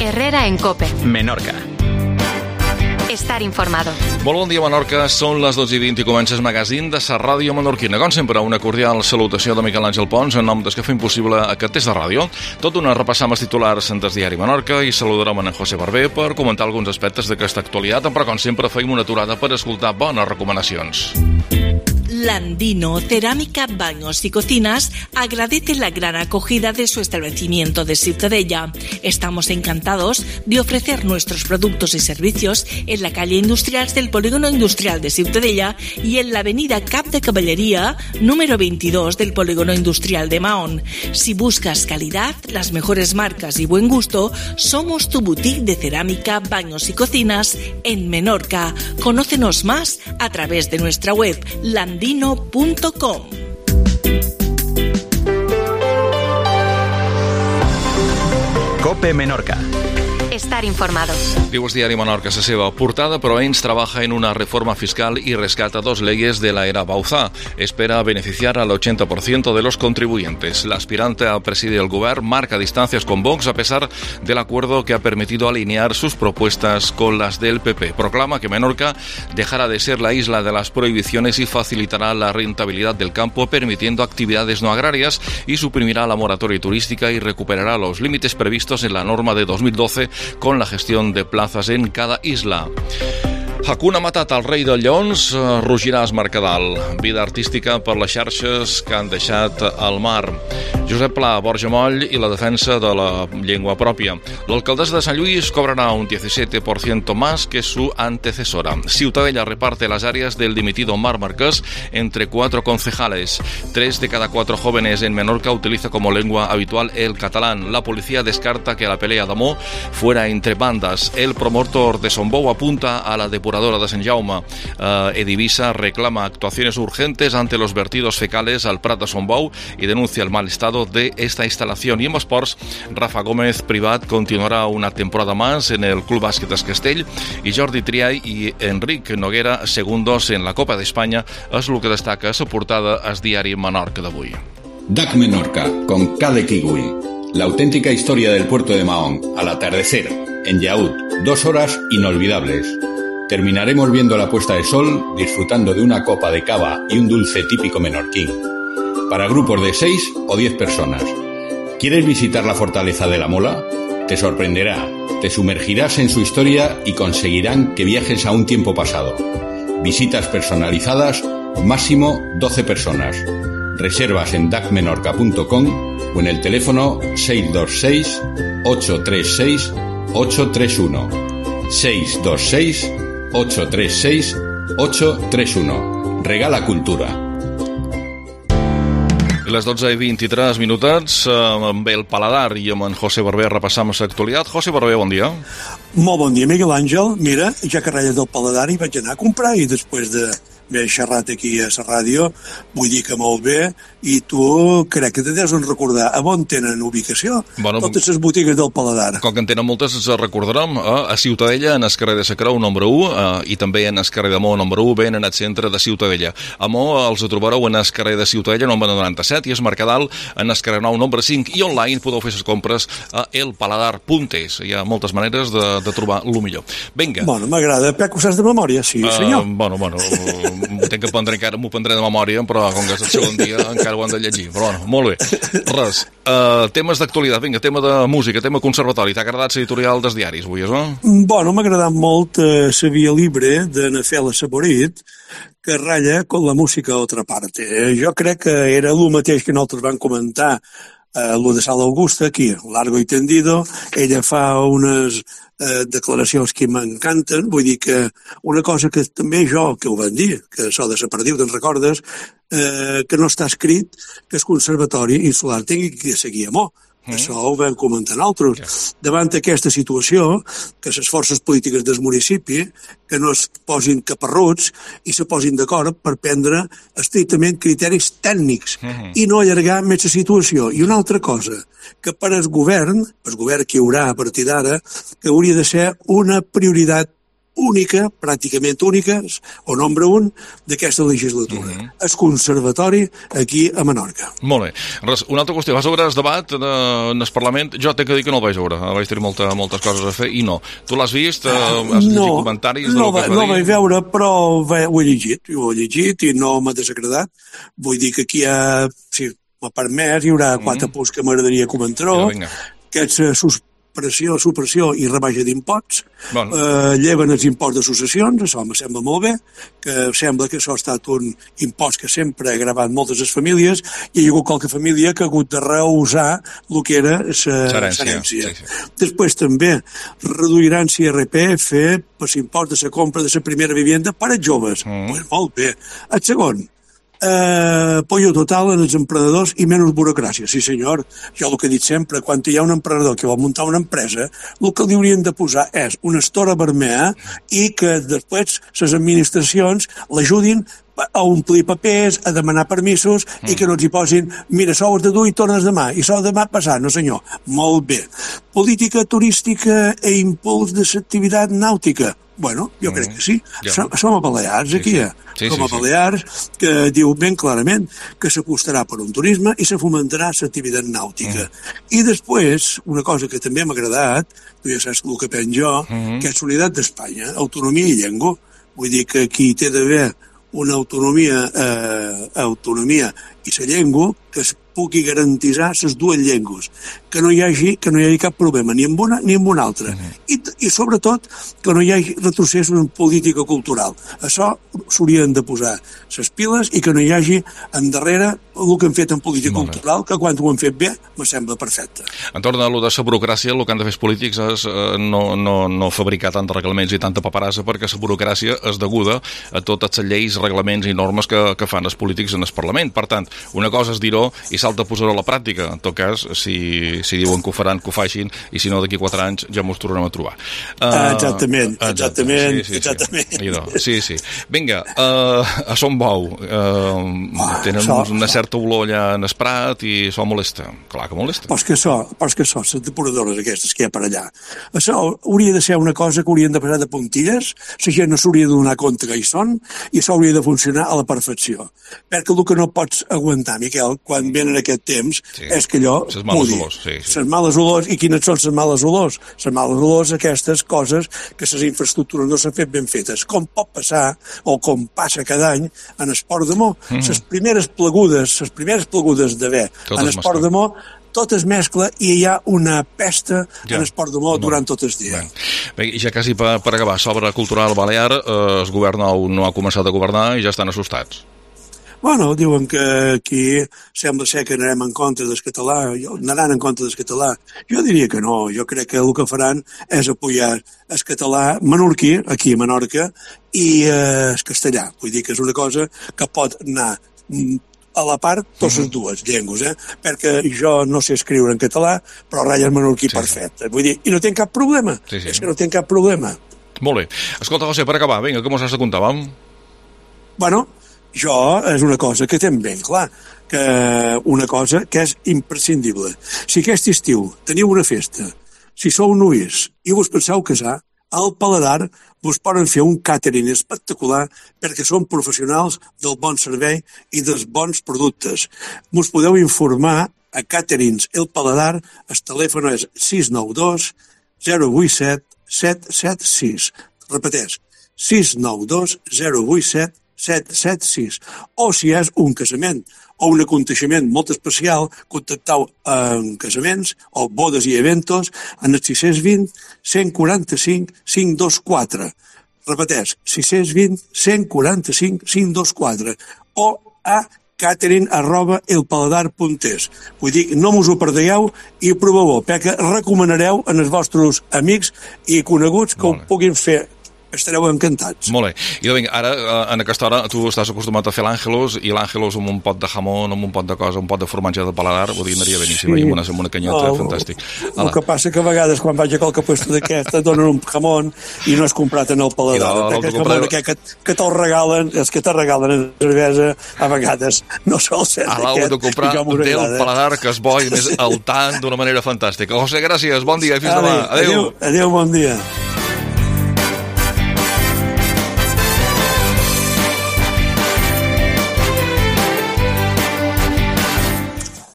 Herrera en COPE. Menorca. Estar informado. Molt bon dia, Menorca. Són les 12:20 i comença el magazín de la ràdio menorquina. Com sempre, una cordial salutació de Miquel Àngel Pons en nom dels que fem possible aquest test de ràdio. Tot d'una repassam els titulars del diari Menorca i saludarem en José Barber per comentar alguns aspectes d'aquesta actualitat, però com sempre feim una aturada per escoltar bones recomanacions. Landino Cerámica, Baños y Cocinas agradece la gran acogida de su establecimiento de Ciutadella. Estamos encantados de ofrecer nuestros productos y servicios en la calle industrial del Polígono Industrial de Ciutadella y en la avenida Cap de Caballería, número 22 del Polígono Industrial de Mahón. Si buscas calidad, las mejores marcas y buen gusto, somos tu boutique de cerámica, baños y cocinas en Menorca. Conócenos más a través de nuestra web landino.com. COPE Menorca. Estar informado. Diu el diari Menorca la seva portada, però Ains trabaja en una reforma fiscal y rescata 2 leyes de la era Bauzá. Espera beneficiar al 80% de los contribuyentes. La aspirante a presidir el gobierno marca distancias con Vox a pesar del acuerdo que ha permitido alinear sus propuestas con las del PP. Proclama que Menorca dejará de ser la isla de las prohibiciones y facilitará la rentabilidad del campo, permitiendo actividades no agrarias, y suprimirá la moratoria turística y recuperará los límites previstos en la norma de 2012 con la gestión de plazas en cada isla. Hakuna Matata, el rei dels lleons, rugirà es Mercadal. Vida artística per les xarxes que han deixat al mar. Josep Pla, Borja Moll i la defensa de la llengua pròpia. L'alcaldessa de Sant Lluís cobrará un 17% más que su antecesora. Ciutadella reparte las áreas del dimitido Marc Marquès entre 4 concejales. 3 de cada 4 jóvenes en Menorca utiliza como lengua habitual el catalán. La policía descarta que la pelea d'amor fuera entre bandas. El promotor de Sombou apunta a la depuración de Sant Jaume. Edivisa reclama actuaciones urgentes ante los vertidos fecales al Prat de Sombou y denuncia el mal estado de esta instalación. Y en esports, Rafa Gómez Privat continuará una temporada más en el Club Bàsquet Es Castell y Jordi Triay y Enric Noguera, segundos en la Copa de España, es lo que destaca a la portada al diari Menorca d'avui. DAC Menorca, con K de Kiwi. La auténtica historia del puerto de Mahón, al atardecer, en Yaúd, 2 horas inolvidables. Terminaremos viendo la puesta de sol, disfrutando de una copa de cava y un dulce típico menorquín. Para grupos de 6 o 10 personas. ¿Quieres visitar la fortaleza de la Mola? Te sorprenderá, te sumergirás en su historia y conseguirán que viajes a un tiempo pasado. Visitas personalizadas, máximo 12 personas. Reservas en dacmenorca.com o en el teléfono 626 836 831. 626 836 831. Regala cultura. Les 12:23 minutets, amb el paladar i amb en José Barber repassam l'actualitat. José Barber, bon dia. Molt bon dia, Miguel Àngel. Mira, ja que ratlles del paladar hi vaig anar a comprar i després d'haver xerrat aquí a la ràdio, vull dir que molt bé, i tu crec que te deus recordar a on tenen ubicació, totes les botigues del paladar. Com que en tenen moltes, ens recordarem a Ciutadella, en el carrer de la Creu, número 1, i també en el carrer de Mo, número 1, ben en el centre de Ciutadella. A Mo els trobareu en el carrer de Ciutadella, número 97, i es Mercadal en el carrer 9, número 5, i online podeu fer les compres a elpaladar.es. Hi ha moltes maneres de trobar el millor. Vinga. Bueno, m'agrada, que ho saps de memòria, sí, senyor. Bueno, m'ho tenc que prendre encara, m'ho prendré de memòria, però com que és el segon dia encara ho han de llegir. Però bueno, molt bé. Res. Temes d'actualitat, vinga, tema de música, tema conservatori. T'ha agradat l'editorial dels diaris, avui, no? Bueno, m'ha agradat molt la via libre de Nafela Saborit, que ratlla con la música a otra parte. Jo crec que era el mateix que nosaltres vam comentar lo de Sala Augusta, aquí, largo y tendido. Ella fa unes declaracions que m'encanten, vull dir que una cosa que també jo, que ho vam dir, que això de la perdiu, te'n recordes, que no està escrit que el Conservatori Insular tingui que seguir a Mo. Això ho vam comentar nosaltres. Davant aquesta situació, que les forces polítiques del municipi que no es posin caparruts i se posin d'acord per prendre estrictament criteris tècnics i no allargar més la situació. I una altra cosa, que per al govern que hi haurà a partir d'ara, que hauria de ser una prioritat única, pràcticament única, o nombre 1 d'aquesta legislatura. El conservatori aquí a Menorca. Molt bé. Una altra qüestió, vas veure el debat en el Parlament? Jo t'he de dir que no el vaig veure, vaig tenir moltes coses a fer i no. Tu l'has vist? Has llegit comentaris? No el vaig veure, però ho he llegit i no m'ha desagradat. Vull dir que aquí hi ha, si m'ha permès, hi haurà 4 punts que m'agradaria comentar, que és supressió i rebaixa d'imposts, lleven els imposts de successions, això em sembla molt bé, que sembla que això ha estat un impost que sempre ha gravat moltes les famílies i hi ha hagut qualque família que ha hagut de rehusar el que era l'herència. Després també reduiran l'IRPF per l'impost de la compra de la primera vivienda per als joves. Molt bé. El segon, apoyo total en els emprenedors i menys burocràcia. Sí senyor, jo el que he dit sempre, quan hi ha un emprenedor que vol muntar una empresa, el que li haurien de posar és una estora vermella i que després les administracions l'ajudin a omplir papers, a demanar permisos i que no ens hi posin, mira, sou de dur i tornes demà, i sou demà passat, no senyor. Molt bé. Política turística e impuls de l'activitat nàutica. Bueno, jo crec que sí. Som a Balears, aquí. Som a Balears, que diu ben clarament que s'apostarà per un turisme i se fomentarà l'activitat nàutica. I després, una cosa que també m'ha agradat, tu ja saps el que penso jo, que és l'unitat d'Espanya, autonomia i llengua. Vull dir que aquí té d'haver una autonomia i la llengua que es pugui garantitzar les dues llengües, que no hi hagi cap problema ni amb una ni amb una altra, i sobretot que no hi hagi retrocessos en política cultural. Això s'haurien de posar les piles i que no hi hagi endarrere el que hem fet en política cultural, que quan ho hem fet bé me sembla perfecte. Entorn a lo de la burocràcia, el que han de fer els polítics és no fabricar tants reglaments i tanta paperassa, perquè la burocràcia és deguda a totes les lleis, reglaments i normes que fan els polítics en el Parlament. Per tant, una cosa és dir-ho i s'altra posar-ho a la pràctica. En tot cas, si diuen que ho faran, que ho facin, i si no, d'aquí 4 anys ja mos tornarem a trobar. Exactament. Sí. Vinga, a Son Bou tenen una certa olor allà en el Prat i això molesta. Clar que molesta. Però és que les depuradores aquestes que hi ha per allà, això hauria de ser una cosa que haurien de passar de puntilles, la gent no s'hauria de donar compte que hi són, i això hauria de funcionar a la perfecció. Perquè el que no pots aguantar, Miquel, quan venen aquest temps, és que allò pugui. Les males olors. I quines són les males olors? Les males olors, aquestes coses que les infraestructures no s'han fet ben fetes. Com pot passar, o com passa cada any, en Esport de Mó. Les primeres plegudes d'haver en Esport de Mó, tot es mescla i hi ha una pesta en Esport de Mó durant tot el dia. Bé, i ja quasi per acabar, sobre cultural balear, el govern no ha començat a governar i ja estan assustats. Bueno, diuen que aquí sembla ser que anarem en contra del català, anaran en contra del català. Jo diria que no, jo crec que el que faran és apoyar el català menorquí, aquí a Menorca, i el castellà. Vull dir que és una cosa que pot anar a la part totes les dues llengües, perquè jo no sé escriure en català, però ratlla el menorquí perfecte. Vull dir, i no tinc cap problema, és que no tinc cap problema. Molt bé. Escolta, José, per acabar, vinga, què mos has de contar, vam? Bueno, jo és una cosa que tinc ben clar, que una cosa que és imprescindible. Si aquest estiu teniu una festa, si sou nois i vos penseu casar, al Paladar vos poden fer un càtering espectacular perquè són professionals del bon servei i dels bons productes. Vos podeu informar a Càterings El Paladar, el telèfon és 692 087 776. Repeteix, 692 087 776. O si és un casament o un aconteixement molt especial, contacteu en casaments o bodes i eventos en el 620 145 524. Repeteix, 620 145 524 o a catering@elpaladar.es. Vull dir, no us ho perdeu i proveu-ho, perquè recomanareu en els vostres amics i coneguts que ho puguin fer. Estareu encantats. Molt bé. I vinga, ara, en aquesta hora, tu estàs acostumat a fer l'Àngelos, i l'Àngelos amb un pot de jamón, amb un pot de cosa, un pot de formatge de Paladar, vull dir, anaria beníssim, i amb una canyeta, fantàstic. El que passa que a vegades, quan vaig a qualque puesto d'aquesta, donen un jamón i no és comprat en el Paladar. Perquè el jamón que te'l regalen, els que te regalen en cervesa, a vegades no sol ser d'aquest. L'heu de comprar del Paladar, que és bo i més al tant d'una manera fantàstica. José, gràcies, bon dia i fins demà. Adéu, bon dia.